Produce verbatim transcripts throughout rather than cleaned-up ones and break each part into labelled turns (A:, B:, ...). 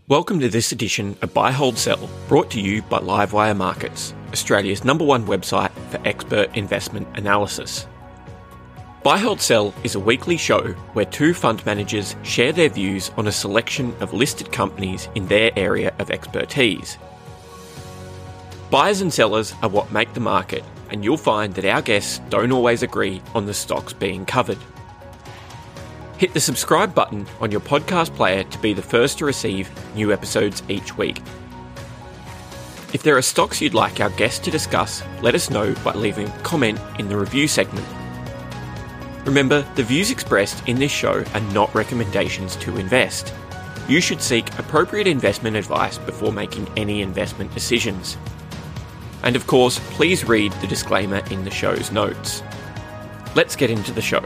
A: Welcome to this edition of Buy, Hold, Sell, brought to you by Livewire Markets, Australia's number one website for expert investment analysis. Buy, Hold, Sell is a weekly show where two fund managers share their views on a selection of listed companies in their area of expertise. Buyers and sellers are what make the market, and you'll find that our guests don't always agree on the stocks being covered. Hit the subscribe button on your podcast player to be the first to receive new episodes each week. If there are stocks you'd like our guests to discuss, let us know by leaving a comment in the review segment. Remember, the views expressed in this show are not recommendations to invest. You should seek appropriate investment advice before making any investment decisions. And of course, please read the disclaimer in the show's notes. Let's get into the show.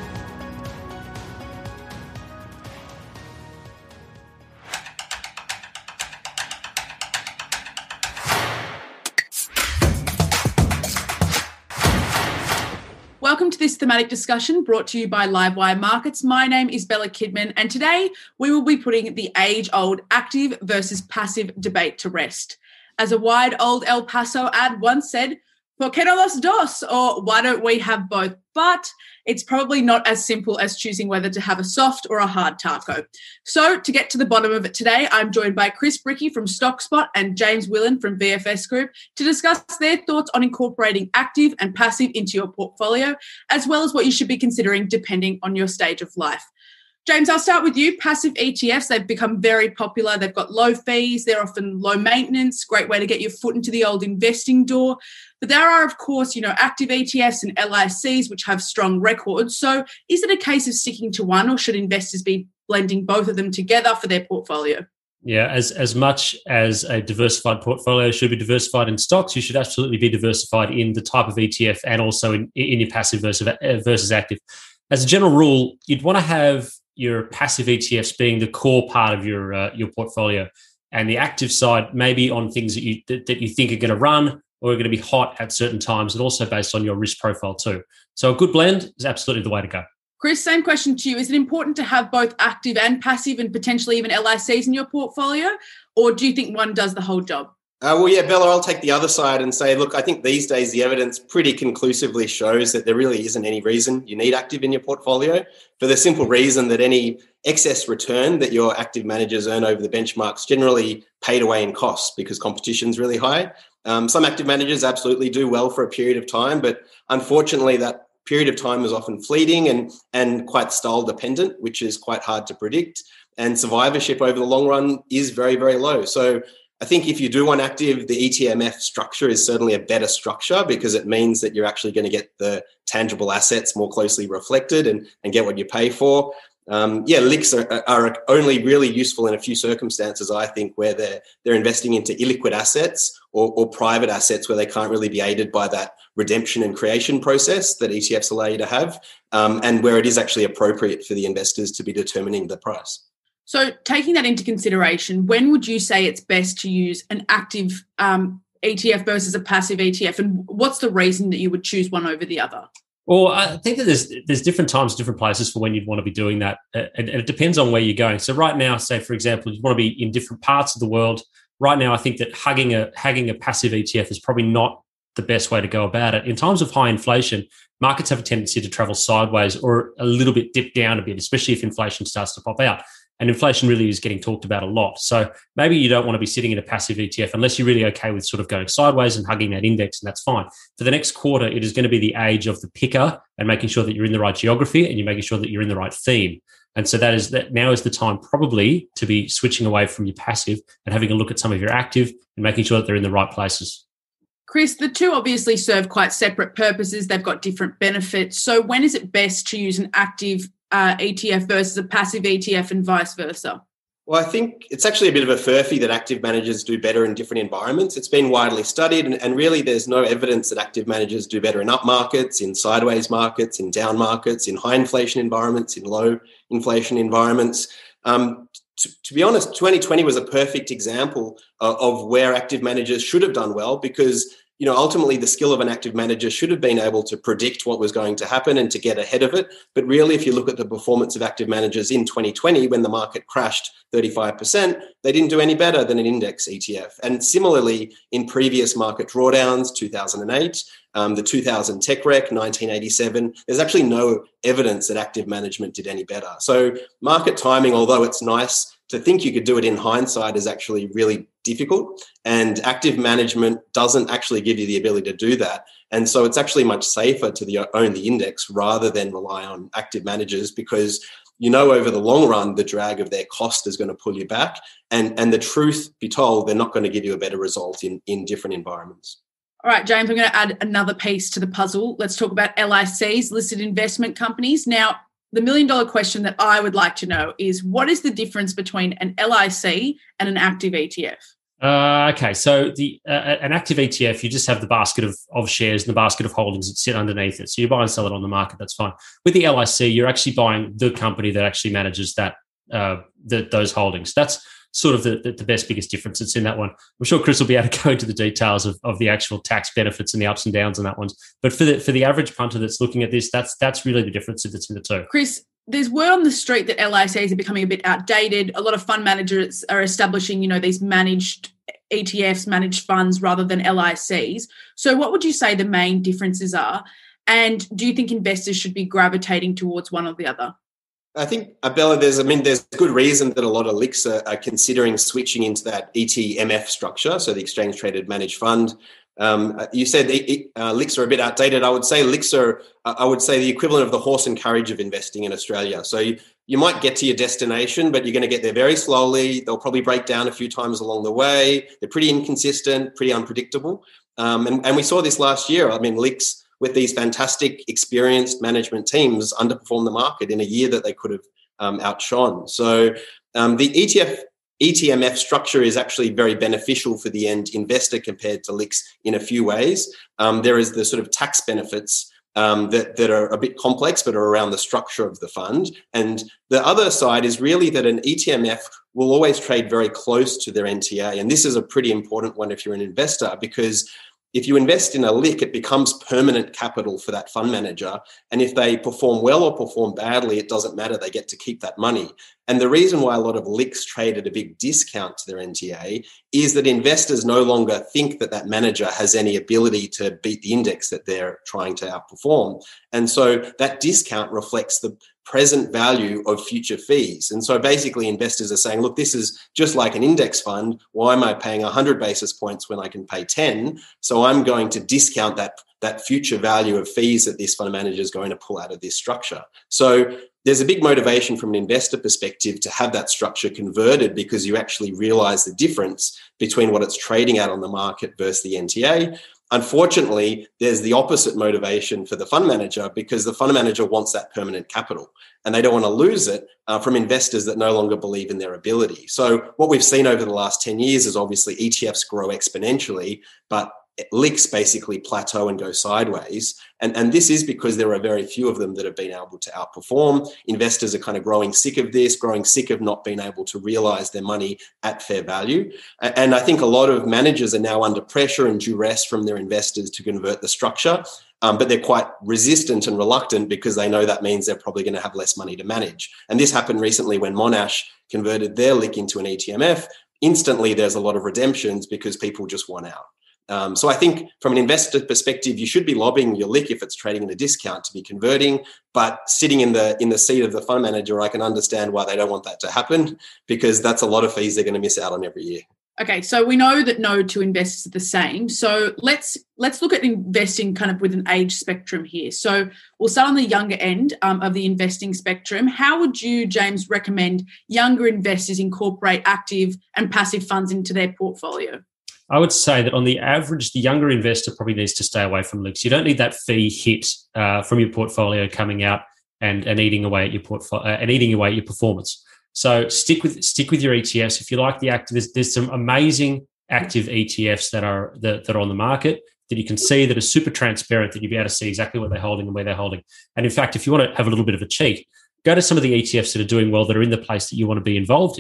B: Welcome to this thematic discussion brought to you by Livewire Markets. My name is Bella Kidman, and today we will be putting the age-old active versus passive debate to rest. As a wide old El Paso ad once said, ¿por qué no los dos? Or why don't we have both? But it's probably not as simple as choosing whether to have a soft or a hard taco. So to get to the bottom of it today, I'm joined by Chris Bricky from StockSpot and James Willen from V F S Group to discuss their thoughts on incorporating active and passive into your portfolio, as well as what you should be considering depending on your stage of life. James, I'll start with you. Passive E T Fs, they've become very popular. They've got low fees. They're often low maintenance, great way to get your foot into the old investing door. But there are, of course, you know, active E T Fs and L I Cs, which have strong records. So is it a case of sticking to one, or should investors be blending both of them together for their portfolio?
C: Yeah, as as much as a diversified portfolio should be diversified in stocks, you should absolutely be diversified in the type of E T F and also in, in your passive versus, versus active. As a general rule, you'd want to have your passive E T Fs being the core part of your uh, your portfolio, and the active side maybe on things that you that, that you think are going to run or are going to be hot at certain times, and also based on your risk profile too. So a good blend is absolutely the way to go.
B: Chris, same question to you. Is it important to have both active and passive and potentially even L I Cs in your portfolio, or do you think one does the whole job?
D: Uh, well, yeah, Bella, I'll take the other side and say, look, I think these days the evidence pretty conclusively shows that there really isn't any reason you need active in your portfolio, for the simple reason that any excess return that your active managers earn over the benchmarks generally paid away in costs because competition's really high. Um, some active managers absolutely do well for a period of time, but unfortunately that period of time is often fleeting and, and quite style dependent, which is quite hard to predict. And survivorship over the long run is very, very low. So I think if you do want active, the E T M F structure is certainly a better structure because it means that you're actually going to get the tangible assets more closely reflected and, and get what you pay for. Um, yeah, L I Cs are, are only really useful in a few circumstances, I think, where they're, they're investing into illiquid assets or, or private assets where they can't really be aided by that redemption and creation process that E T Fs allow you to have, um, and where it is actually appropriate for the investors to be determining the price.
B: So taking that into consideration, when would you say it's best to use an active um, E T F versus a passive E T F? And what's the reason that you would choose one over the other?
C: Well, I think that there's there's different times, different places for when you'd want to be doing that. And it depends on where you're going. So right now, say, for example, you want to be in different parts of the world. Right now, I think that hugging a, hugging a passive E T F is probably not the best way to go about it. In times of high inflation, markets have a tendency to travel sideways or a little bit dip down a bit, especially if inflation starts to pop out. And inflation really is getting talked about a lot. So maybe you don't want to be sitting in a passive E T F unless you're really okay with sort of going sideways and hugging that index, and that's fine. For the next quarter, it is going to be the age of the picker and making sure that you're in the right geography and you're making sure that you're in the right theme. And so that is that now is the time probably to be switching away from your passive and having a look at some of your active and making sure that they're in the right places.
B: Chris, the two obviously serve quite separate purposes. They've got different benefits. So when is it best to use an active Uh, E T F versus a passive E T F and vice versa?
D: Well, I think it's actually a bit of a furphy that active managers do better in different environments. It's been widely studied, and, and really there's no evidence that active managers do better in up markets, in sideways markets, in down markets, in high inflation environments, in low inflation environments. Um, to, to be honest, twenty twenty was a perfect example of, of where active managers should have done well, because you know, ultimately the skill of an active manager should have been able to predict what was going to happen and to get ahead of it. But really, if you look at the performance of active managers in twenty twenty, when the market crashed thirty-five percent, they didn't do any better than an index E T F. And similarly, in previous market drawdowns, two thousand eight, um, the two thousand tech wreck, nineteen eighty-seven, there's actually no evidence that active management did any better. So market timing, although it's nice to think you could do it in hindsight, is actually really difficult. And active management doesn't actually give you the ability to do that. And so it's actually much safer to the, own the index rather than rely on active managers, because you know over the long run, the drag of their cost is going to pull you back. And, and the truth be told, they're not going to give you a better result in, in different environments.
B: All right, James, I'm going to add another piece to the puzzle. Let's talk about L I Cs, listed investment companies. Now, the million dollar question that I would like to know is, what is the difference between an L I C and an active E T F?
C: Uh, okay, so the uh, an active E T F, you just have the basket of, of shares and the basket of holdings that sit underneath it. So you buy and sell it on the market, that's fine. With the L I C, you're actually buying the company that actually manages that uh, the, those holdings. That's sort of the, the, the best, biggest difference that's in that one. I'm sure Chris will be able to go into the details of, of the actual tax benefits and the ups and downs on that one. But for the for the average punter that's looking at this, that's that's really the difference that's in the two.
B: Chris, there's word on the street that L I Cs are becoming a bit outdated. A lot of fund managers are establishing, you know, these managed E T Fs, managed funds rather than L I Cs. So what would you say the main differences are? And do you think investors should be gravitating towards one or the other?
D: I think, Bella, there's, I mean, there's good reason that a lot of L I Cs are, are considering switching into that E T M F structure, so the exchange traded managed fund. Um, you said uh, L I Cs are a bit outdated. I would say L I Cs are, I would say, the equivalent of the horse and carriage of investing in Australia. So you, you might get to your destination, but you're going to get there very slowly. They'll probably break down a few times along the way. They're pretty inconsistent, pretty unpredictable. Um, and, and we saw this last year. I mean, L I Cs with these fantastic, experienced management teams underperform the market in a year that they could have um, outshone. So um, the E T F E T M F structure is actually very beneficial for the end investor compared to L I Cs in a few ways. Um, there is the sort of tax benefits um, that, that are a bit complex, but are around the structure of the fund. And the other side is really that an E T M F will always trade very close to their N T A. And this is a pretty important one if you're an investor, because if you invest in a L I C, it becomes permanent capital for that fund manager. And if they perform well or perform badly, it doesn't matter. They get to keep that money. And the reason why a lot of L I Cs trade at a big discount to their N T A is that investors no longer think that that manager has any ability to beat the index that they're trying to outperform. And so that discount reflects the present value of future fees. And so basically investors are saying, look, this is just like an index fund. Why am I paying one hundred basis points when I can pay ten? So I'm going to discount that, that future value of fees that this fund manager is going to pull out of this structure. So there's a big motivation from an investor perspective to have that structure converted, because you actually realize the difference between what it's trading at on the market versus the N T A. Unfortunately, there's the opposite motivation for the fund manager, because the fund manager wants that permanent capital and they don't want to lose it uh, from investors that no longer believe in their ability. So what we've seen over the last ten years is obviously E T Fs grow exponentially, but L I Cs basically plateau and go sideways. And, and this is because there are very few of them that have been able to outperform. Investors are kind of growing sick of this, growing sick of not being able to realize their money at fair value. And I think a lot of managers are now under pressure and duress from their investors to convert the structure. Um, but they're quite resistant and reluctant because they know that means they're probably going to have less money to manage. And this happened recently when Monash converted their L I C into an E T M F. Instantly, there's a lot of redemptions because people just want out. Um, so I think from an investor perspective, you should be lobbying your L I C if it's trading at a discount to be converting, but sitting in the in the seat of the fund manager, I can understand why they don't want that to happen, because that's a lot of fees they're going to miss out on every year.
B: Okay, so we know that no two investors are the same. So let's let's look at investing kind of with an age spectrum here. So we'll start on the younger end um, of the investing spectrum. How would you, James, recommend younger investors incorporate active and passive funds into their portfolio?
C: I would say that on the average, the younger investor probably needs to stay away from L I Cs. You don't need that fee hit uh, from your portfolio coming out and, and eating away at your portfolio uh, and eating away at your performance. So stick with stick with your E T Fs. If you like the active, there's, there's some amazing active E T Fs that are that, that are on the market that you can see that are super transparent, that you'll be able to see exactly what they're holding and where they're holding. And in fact, if you want to have a little bit of a cheat, go to some of the E T Fs that are doing well, that are in the place that you want to be involved in,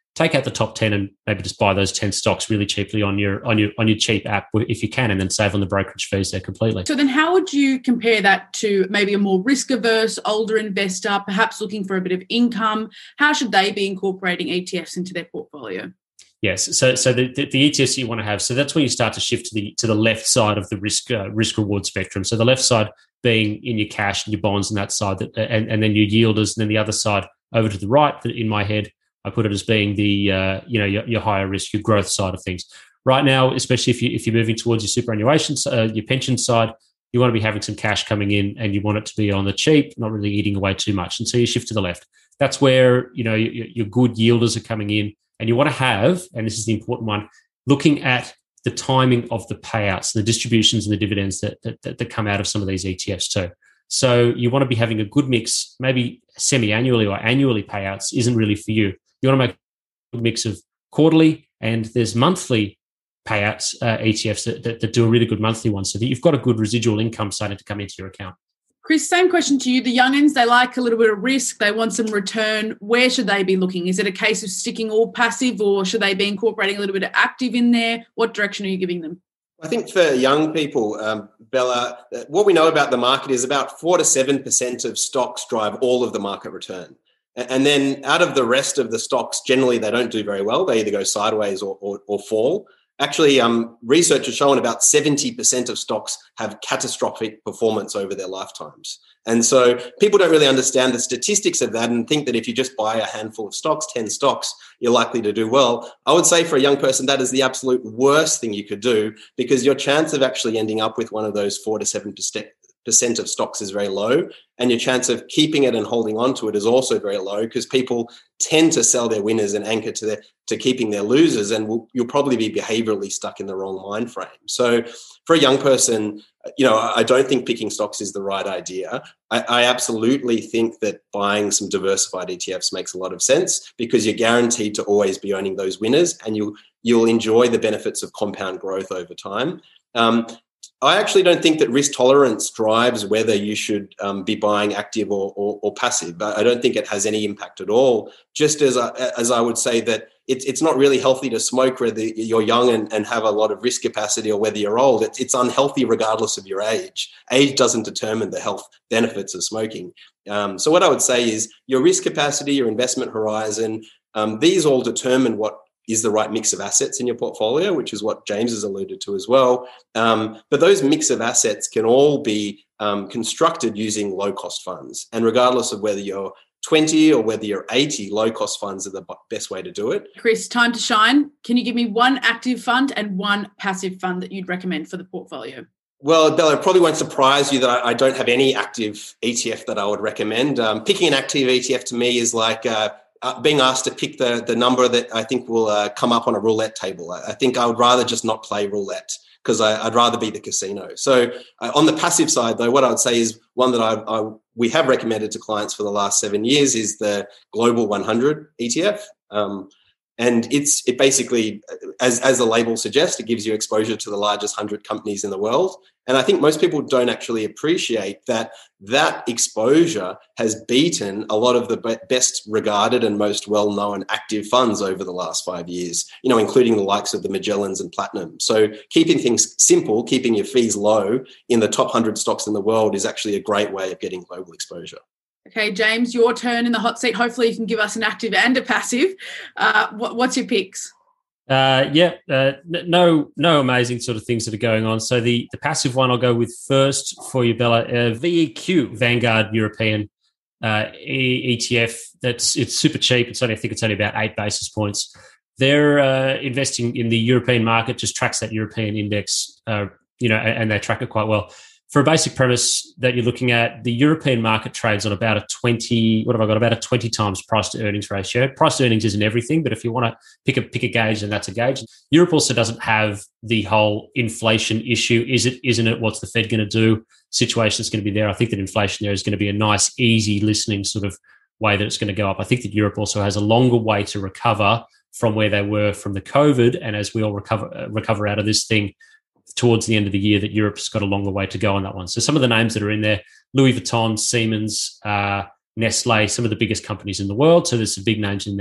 C: take out the top ten and maybe just buy those ten stocks really cheaply on your on your on your cheap app if you can, and then save on the brokerage fees there completely.
B: So then how would you compare that to maybe a more risk-averse, older investor, perhaps looking for a bit of income? How should they be incorporating E T Fs into their portfolio?
C: Yes, so so the, the, the E T Fs you want to have, so that's when you start to shift to the to the left side of the risk uh, risk reward spectrum. So the left side being in your cash and your bonds, and that side, that, and, and then your yielders, and then the other side over to the right. In my head, I put it as being the uh, you know your, your higher risk, your growth side of things. Right now, especially if you if you're moving towards your superannuation, uh, your pension side, you want to be having some cash coming in, and you want it to be on the cheap, not really eating away too much. And so you shift to the left. That's where you know your, your good yielders are coming in. And you want to have, and this is the important one, looking at the timing of the payouts, the distributions and the dividends that, that, that come out of some of these E T Fs too. So you want to be having a good mix, maybe semi-annually or annually payouts isn't really for you. You want to make a mix of quarterly, and there's monthly payouts, uh, E T Fs that, that, that do a really good monthly one, so that you've got a good residual income starting to come into your account.
B: Chris, same question to you. The youngins, they like a little bit of risk. They want some return. Where should they be looking? Is it a case of sticking all passive, or should they be incorporating a little bit of active in there? What direction are you giving them?
D: I think for young people, um, Bella, what we know about the market is about four to seven percent of stocks drive all of the market return. And then out of the rest of the stocks, generally they don't do very well. They either go sideways or, or, or fall. Actually, um, research has shown about seventy percent of stocks have catastrophic performance over their lifetimes. And so people don't really understand the statistics of that and think that if you just buy a handful of stocks, ten stocks, you're likely to do well. I would say for a young person, that is the absolute worst thing you could do, because your chance of actually ending up with one of those four to seven percent of stocks is very low. And your chance of keeping it and holding on to it is also very low, because people tend to sell their winners and anchor to their, to keeping their losers, and will, you'll probably be behaviorally stuck in the wrong mind frame. So for a young person, you know, I don't think picking stocks is the right idea. I, I absolutely think that buying some diversified E T Fs makes a lot of sense, because you're guaranteed to always be owning those winners, and you'll, you'll enjoy the benefits of compound growth over time. Um, I actually don't think that risk tolerance drives whether you should um, be buying active or, or, or passive. I don't think it has any impact at all. Just as I, as I would say that it's it's not really healthy to smoke whether you're young and, and have a lot of risk capacity, or whether you're old. It's, it's unhealthy regardless of your age. Age doesn't determine the health benefits of smoking. Um, so what I would say is your risk capacity, your investment horizon, um, these all determine what is the right mix of assets in your portfolio, which is what James has alluded to as well. Um, but those mix of assets can all be um, constructed using low-cost funds. And regardless of whether you're twenty or whether you're eighty, low-cost funds are the best way to do it.
B: Chris, time to shine. Can you give me one active fund and one passive fund that you'd recommend for the portfolio?
D: Well, Bella, it probably won't surprise you that I, I don't have any active E T F that I would recommend. Um, picking an active E T F to me is like uh, uh, being asked to pick the, the number that I think will uh, come up on a roulette table. I, I think I would rather just not play roulette, because I'd rather be the casino. So uh, on the passive side, though, what I would say is one that I, I we have recommended to clients for the last seven years is the Global one hundred E T F. Um, and it's it basically, as, as the label suggests, it gives you exposure to the largest one hundred companies in the world. And I think most people don't actually appreciate that that exposure has beaten a lot of the best regarded and most well-known active funds over the last five years, you know, including the likes of the Magellans and Platinum. So keeping things simple, keeping your fees low in the top one hundred stocks in the world is actually a great way of getting global exposure.
B: Okay, James, your turn in the hot seat. Hopefully you can give us an active and a passive. Uh, what, what's your picks?
C: Uh, yeah, uh, no, no amazing sort of things that are going on. So the, the passive one I'll go with first for you, Bella. Uh, V E Q, Vanguard European uh, e- ETF. That's it's super cheap. It's only I think it's only about eight basis points. They're uh, investing in the European market. Just tracks that European index, uh, you know, and they track it quite well. For a basic premise that you're looking at, the European market trades on about a twenty, what have I got, about a twenty times price to earnings ratio. Price to earnings isn't everything, but if you want to pick a pick a gauge, then that's a gauge. Europe also doesn't have the whole inflation issue. Is it, isn't it? What's the Fed going to do? Situation is going to be there. I think that inflation there is going to be a nice, easy listening sort of way that it's going to go up. I think that Europe also has a longer way to recover from where they were from the COVID. And as we all recover uh, recover out of this thing, towards the end of the year, that Europe's got a longer way to go on that one. So some of the names that are in there, Louis Vuitton, Siemens, uh, Nestle, some of the biggest companies in the world. So there's some big names in there.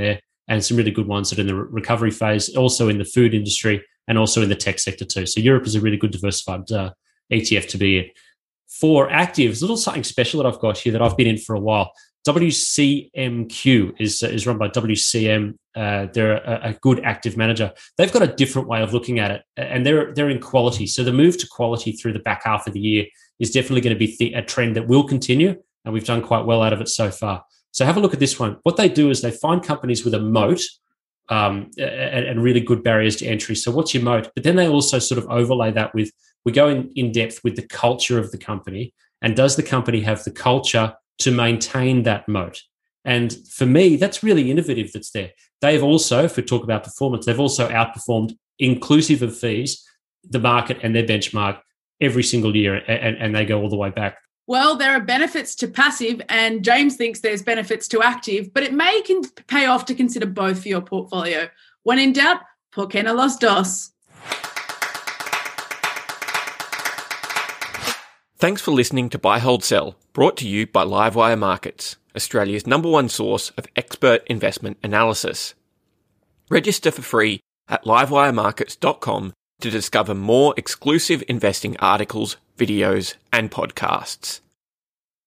C: and some really good ones that are in the recovery phase, also in the food industry and also in the tech sector too. So Europe is a really good diversified uh, E T F to be in. For actives, a little something special that I've got here that I've been in for a while. W C M Q is, is run by W C M. Uh, they're a, a good active manager. They've got a different way of looking at it, and they're they're in quality. So the move to quality through the back half of the year is definitely going to be th- a trend that will continue, and we've done quite well out of it so far. So have a look at this one. What they do is they find companies with a moat um, and, and really good barriers to entry. So what's your moat? But then they also sort of overlay that with, we go in, in depth with the culture of the company, and does the company have the culture to maintain that moat? And for me, that's really innovative that's there. They've also, if we talk about performance, they've also outperformed, inclusive of fees, the market and their benchmark every single year, and, and they go all the way back.
B: Well, there are benefits to passive, and James thinks there's benefits to active, but it may can pay off to consider both for your portfolio. When in doubt, ¿por qué no los dos?
A: Thanks for listening to Buy, Hold, Sell, brought to you by Livewire Markets, Australia's number one source of expert investment analysis. Register for free at livewire markets dot com to discover more exclusive investing articles, videos, and podcasts.